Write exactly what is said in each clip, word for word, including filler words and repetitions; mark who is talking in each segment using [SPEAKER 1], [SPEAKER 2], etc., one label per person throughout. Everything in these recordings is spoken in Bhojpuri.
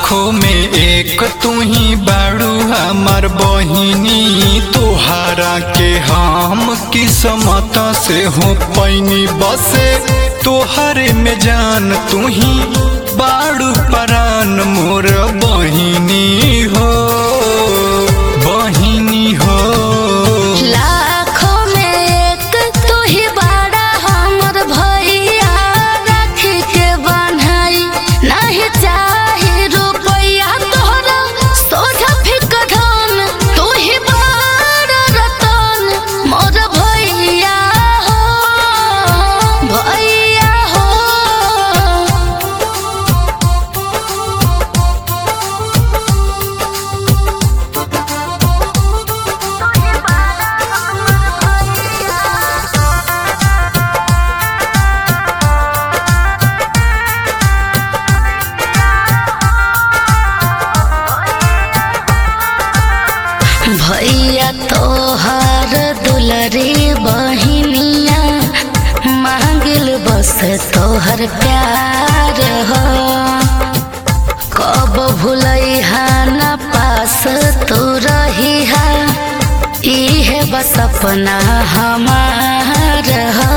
[SPEAKER 1] लाखों में एक तू ही बाड़ू हमार बहिनी, तोहारा के हम किस्मत से हो पैनी बसे तोहरे में जान, तू ही बाड़ू परान मोर बहिनी हो बहिनी हो।
[SPEAKER 2] लाखों में एक तू ही बड़ा हमर भैया, रख के बन्हाई नहीं चाही रुपया तोहरा सोझा फिक धन, तू ही बड़ा रतन मोर भैया हो भैया हो। भैया तोहर दुलरी बहिनिया, मांगिल बस तोहर प्यार हो। कब भूलैहा न पास तू रहिहा, इहे बस अपना हमार हो।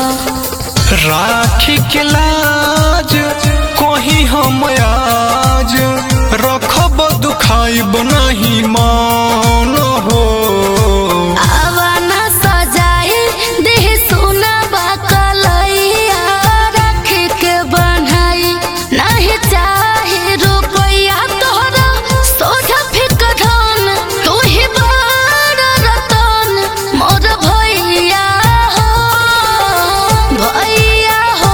[SPEAKER 1] राखी के लाज कहीं हम आज रखब, दुखाइब नहीं मान हो।
[SPEAKER 2] आवाना सजाई देह सोना बाकलैया, रख के बन्हाई नहीं चाही रुपया तोहरा सोझा फिक धन, तू ही बड़ा रतन मोर भैया हो भैया हो।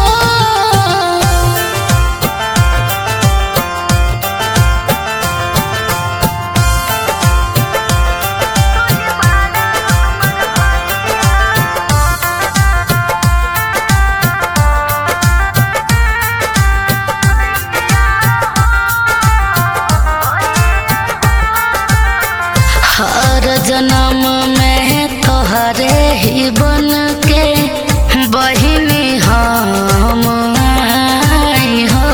[SPEAKER 2] हर जन्म में तोहरे ही बन के बहिनी हम आई हो।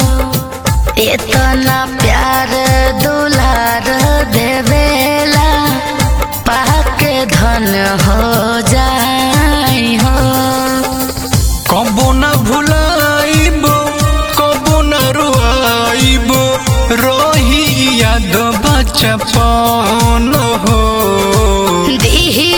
[SPEAKER 2] इतना प्यार दुलार देवेला, पाके धन हो जाई हो।
[SPEAKER 1] कबो न भुलाइब कबो न रुआइब, रही याद बचपन हो।
[SPEAKER 2] दीही